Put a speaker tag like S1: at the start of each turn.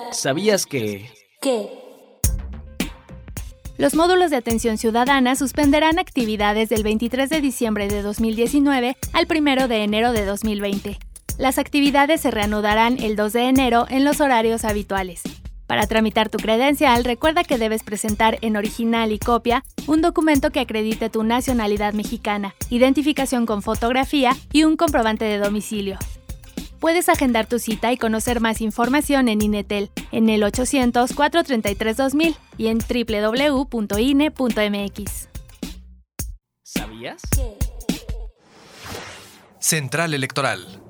S1: ¿Sabías que...?
S2: ¿Qué?
S3: Los módulos de atención ciudadana suspenderán actividades del 23 de diciembre de 2019 al 1 de enero de 2020. Las actividades se reanudarán el 2 de enero en los horarios habituales. Para tramitar tu credencial, recuerda que debes presentar en original y copia un documento que acredite tu nacionalidad mexicana, identificación con fotografía y un comprobante de domicilio. Puedes agendar tu cita y conocer más información en INETEL en el 800-433-2000 y en www.ine.mx.
S1: ¿Sabías?
S2: ¿Qué?
S4: Central Electoral.